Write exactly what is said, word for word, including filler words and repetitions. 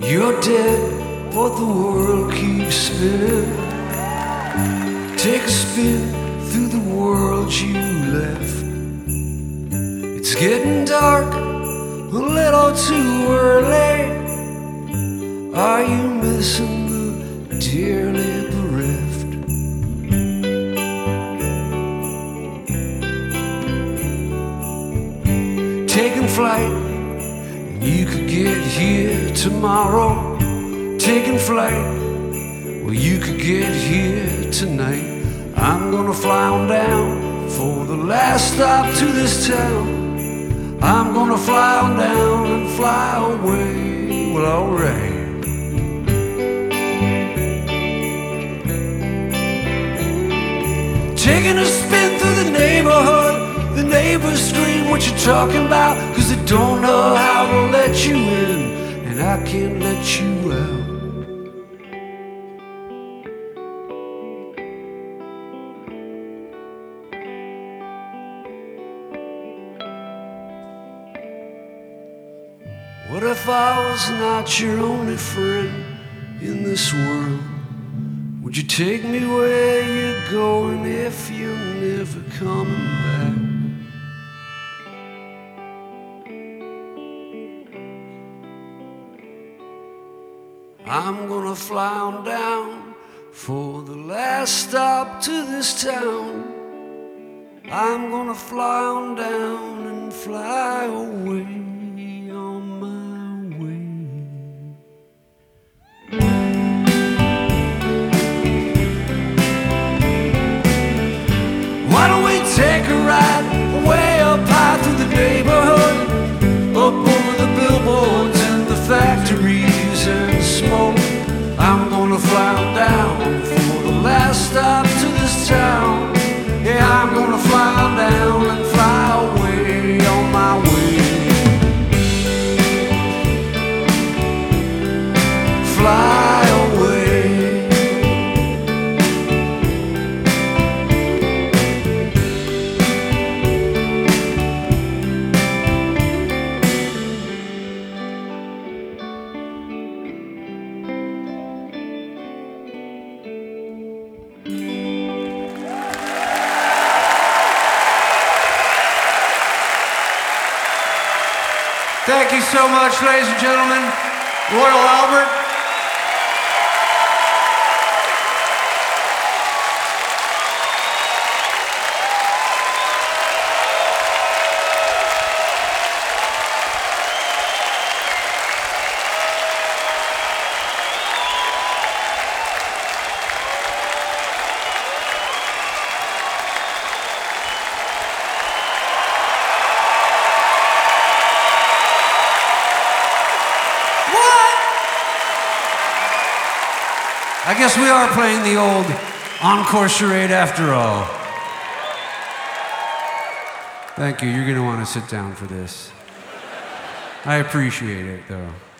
You're dead, but the world keeps spinning. Take a spin through the world you left. It's getting dark, a little too early. Are you missing the dearly bereft? Taking flight, and you could get here tomorrow. Taking flight, well, you could get here tonight. I'm gonna fly on down for the last stop to this town. I'm gonna fly on down and fly away. Well, alright. Taking a spin through the neighborhood. The neighbors scream what you talking about, cause they don't know how to let you in, and I can't let you out. What if I was not your only friend in this world? Would you take me where you're going if you're never coming back? I'm gonna fly on down for the last stop to this town. I'm gonna fly on down and fly away. Why don't we take a ride way up high through the neighborhood, up over the billboards and the factories and smoke? I'm gonna fly down for the last stop to this town. Yeah, I'm gonna fly down and fly away on my way. Fly away. Thank you so much, ladies and gentlemen. Royal Albert. I guess we are playing the old encore charade after all. Thank you. You're going to want to sit down for this. I appreciate it, though.